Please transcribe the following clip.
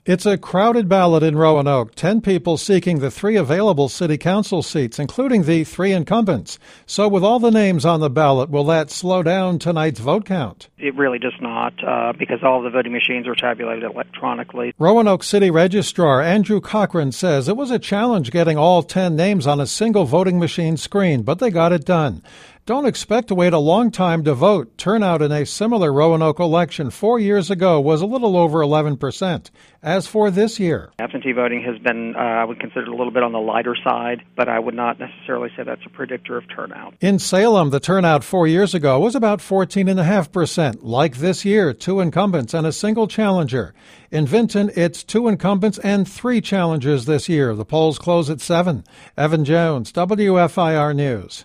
It's a crowded ballot in Roanoke, 10 people seeking the 3 available city council seats, including the 3 incumbents. So with all the names on the ballot, will that slow down tonight's vote count? It really does not, because all the voting machines are tabulated electronically. Roanoke City Registrar Andrew Cochran says it was a challenge getting all 10 names on a single voting machine screen, but they got it done. Don't expect to wait a long time to vote. Turnout in a similar Roanoke election 4 years ago was a little over 11%. As for this year, absentee voting has been, I would consider it a little bit on the lighter side, but I would not necessarily say that's a predictor of turnout. In Salem, the turnout 4 years ago was about 14.5%. Like this year, 2 incumbents and a single challenger. In Vinton, it's 2 incumbents and 3 challengers this year. The polls close at 7. Evan Jones, WFIR News.